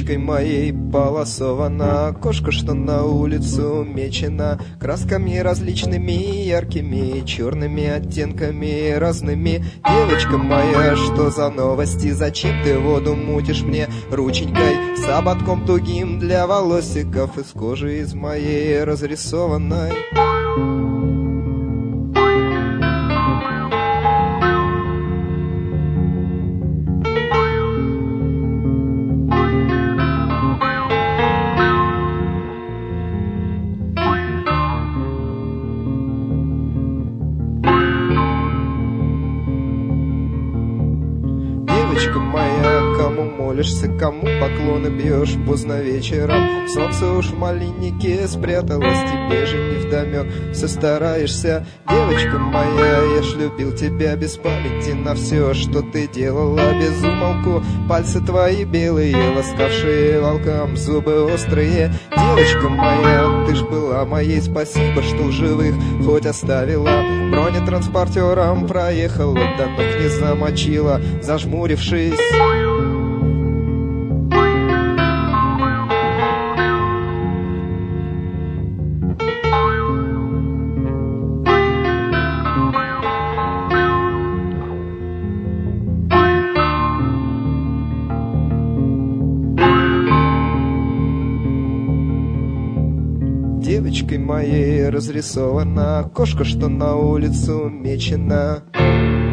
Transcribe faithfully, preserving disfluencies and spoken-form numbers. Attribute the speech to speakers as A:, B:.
A: Девочкой моей полосована кошка, что на улицу мечена красками различными, яркими, черными оттенками разными. Девочка моя, что за новости? Зачем ты воду мутишь мне рученькой с ободком тугим для волосиков из кожи из моей разрисованной? Девочка моя, кому молишься, кому поклоны бьешь поздно вечером? Солнце уж в малиннике спряталось, тебе же невдомек, все стараешься. Девочка моя, я ж любил тебя без памяти на все, что ты делала без умолку. Пальцы твои белые, ласкавшие волкам, зубы острые. Девочка моя, ты ж была моей, спасибо, что в живых хоть оставила. Бронетранспортером проехала, до ног не замочила, зажмурившись. Девочкой моей разрисована кошка, что на улицу мечена.